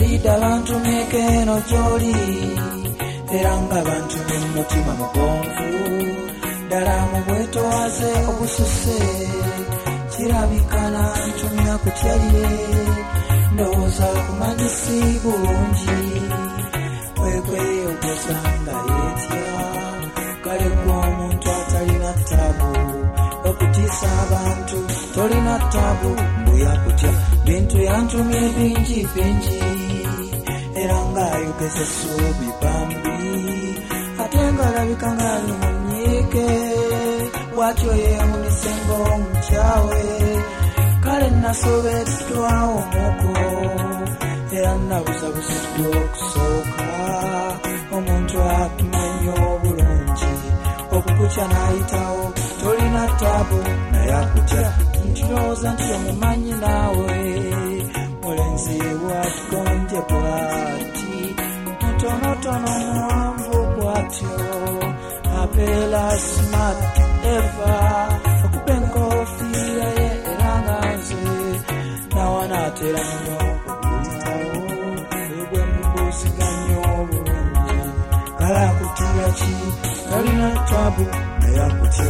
Seida bantu mekeno gy'oli era nga bantu n'omutima mugonvu ddala mu bwetoowaze obususse kirabikana ntumya kutyalire ndowooza kumanyisi bulungi wekweyogeza nga yeetya kale gwe omuntu atalina ttaabu okutiisa abantu tolina ttaabu mbuya kutya bintu yantumye bingi bingi era ng'ayogeza essuubi bambi ate ng'alabika ng'ali mu nnyiike bw'atyo yeewunise ng'omukyawe kale nasobeddwawo omuko era nabuzabuziddwa okusooka omuntu akumanya obulungi okukutya n'ayitawo tolina ttaabu naye akutya ntirowooza nti omumanyi naawe mulenzi bw'atugonje bw'ati mutonotono muwanvu bw'atyo abeera smart eva okuba enkofiira ye era nga nze nawa naatera nnyo okuyitawo egwe mubuziganya obulungi kale akutira ki talina ttaabu naye akutya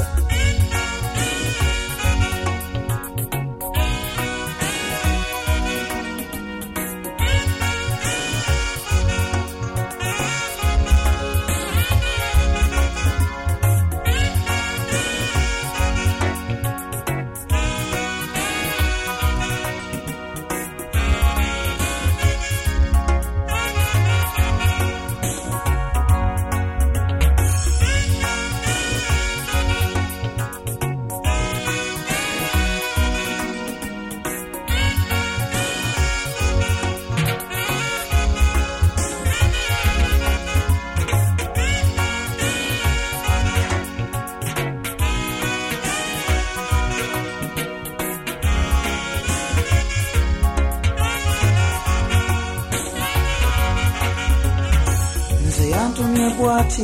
yantumye bwati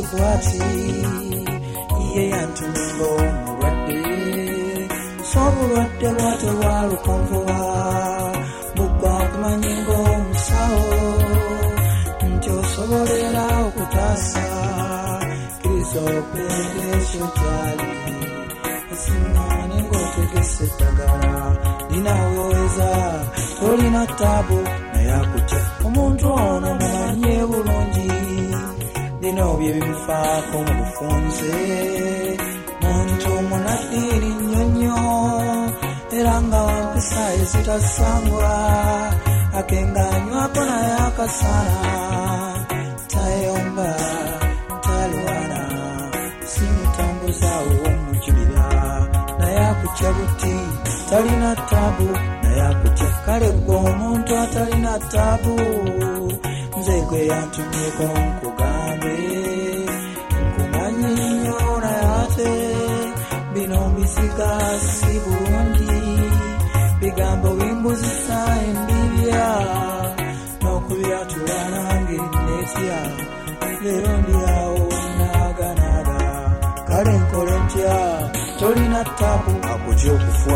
ye yantumye ng'omulwadde so obulwadde bwate bwalukonvuba bugwa kumanyi ng'omusawo nti osobolera okutaasa kiriza okulenge ekyo gyali esiŋŋaane ng'otegese eddagala linaweza tolina ttaabu naye akutya omuntu ono mumanye bulungi bino bye bimufaako mu bufunze muntu munaddiiri nnyonnyo era nga wampisa ezitasangwa akengaanywako naye akasana tayomba talwana simutambuzaawo omukibira naye akutya buti talina ttaabu naye akutya kale gwe omuntu atalina ttaabu nze gwe yantumyeko nkugambe nkumanyi nnyo naye ate bino mbisiga si bulungi bigambo bimbuzisa embibya n'okubyatula nange netya leero ndi awo naaganaaga kale nkole ntya tolina ttaabu akutya okufwa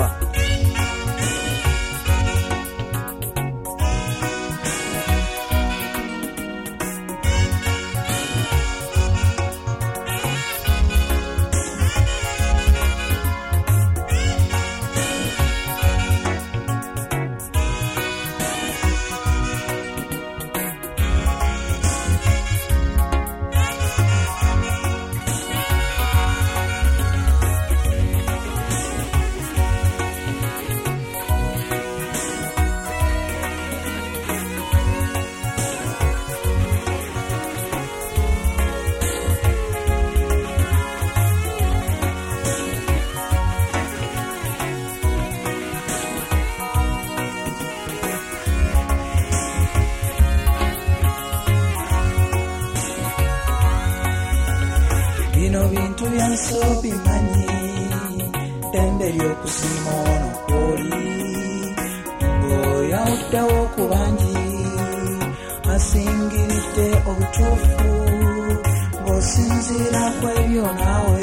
bino bintu byanso bimanyi ddembe ly'okusiima ono kwoli ng'oyawuddewo ku bangi asingiridde obutuufu ng'osinziira ku ebyo naawe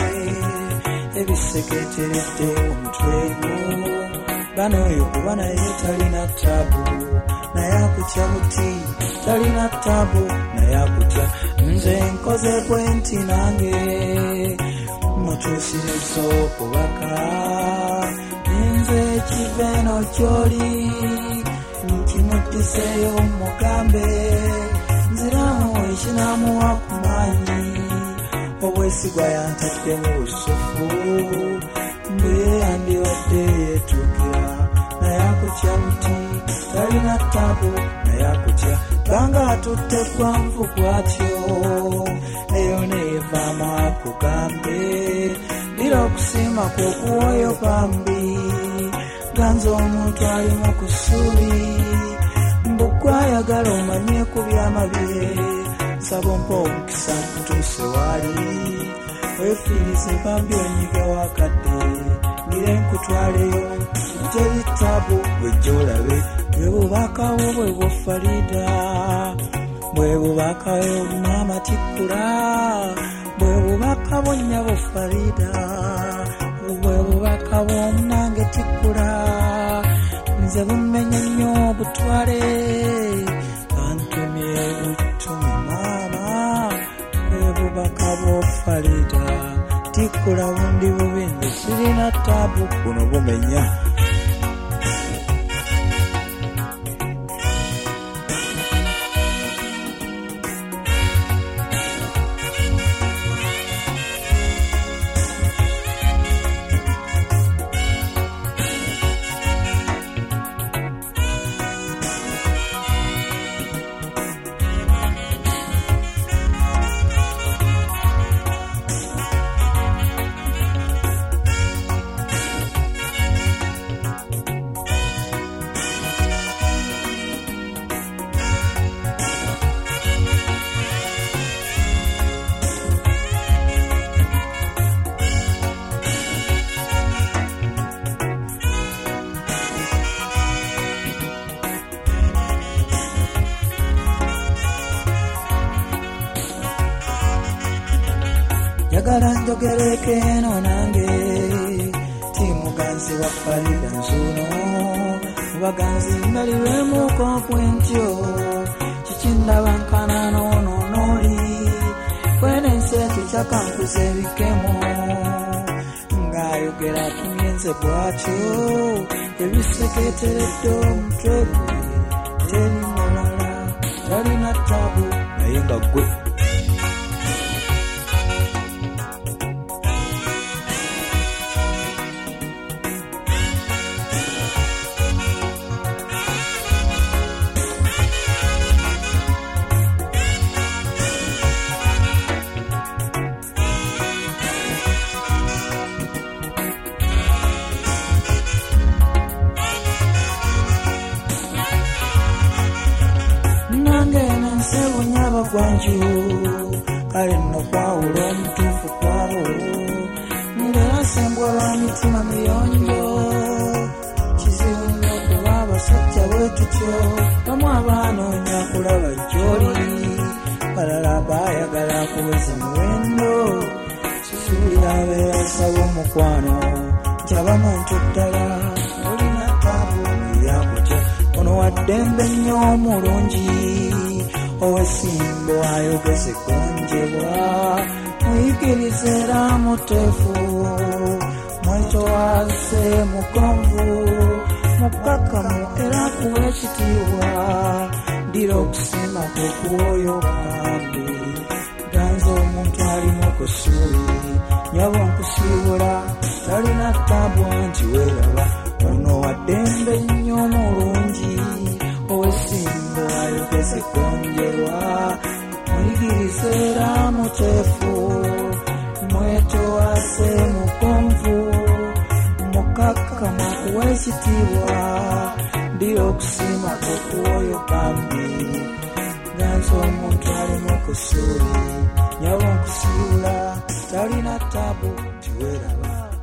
ebiseketeredde omutwe gwo bano oyo kuba naye talina ttaabu naye akutya buti, talina taabu naye akutya. Nze nkoze bwenti nange mutuusiriza okubaka, nze kiveno kyoli nkimuddiseeyo mugambe, nziramu ekinamuwa ku maanyi, obwesigwa yantadde mu busufu, mbuye yandibadde yeetuukira naye akutya buti, talina taabu naye akutya. Banga atutte gwanvu bw'atyo eyo neevaamu akugambe, dira okusiima kw'okuwoyo bambi, ganza omuntu alimu ku ssuubi, mbugwayagala omanye ku byama bye, nsaba ompa omukisa nkutuuse waali, weefiirize bambi onyige wakadde, ngire nkutwaleyo teri taabu wejja olabe, bwe bubakawo bwe bufalida, bwe bubakawo maama Tikkula, bwe bubakawo nnyabo Farida, bwe bubakawo munange Tikkula, nze bumenye nnyo obutwale, bantumye butumi maama, bwe bubakawo Farida, Tikkula bundi bubi, nze sirina taabu buno bumenya. Njagala njogereko eno nange timuganzi wa Farida nzuno, baganzi mbaliwemu bwentyo, kikindaba nkana n'onooli, kwenensi ekikyakankuza ebikemo, ng'ayogera tumyenze bw'atyo, ebiseketeredde omutwe gwe, teri mulala, talina taabu naye nga ggwe. Sebunyaba gwanju kale nno kwawula omutuufu kwabo, ngera sembwa lwa mitima miyonjo, kizibu nnyo kuba abasajja bwe tutyo, bamu abaanoonya kulaba gy'oli, balala baayagala kuweza muwendo, kisuubira abeera asaba omukwano, nkyaba muntu ddala, olina taabu yakutya, ono waddembe nnyo omulungi, owesimbo ayogeze gonjebwa, muyigirize era muteefu, mwetowaze mugonvu, mukkakkamu era kuwa ekitiibwa, dira okusiima kw'okuwoyo bambi, ganza omuntu alimu ku ssuubi, nyabo nkusiibula, talina taabu anti weeraba, ono waddembe nnyo omulungi, owesimbo ayogeze gonjerwa, muyigirize era muteefu, mwetowaze mugonvu, mukkakkamu akuwa ekitiibwa, dira okusiima kw'okuwoyo bambi, ganza omuntu alimu ku ssuubi, nyabo nkusiibula, talina taabu nti weeraba.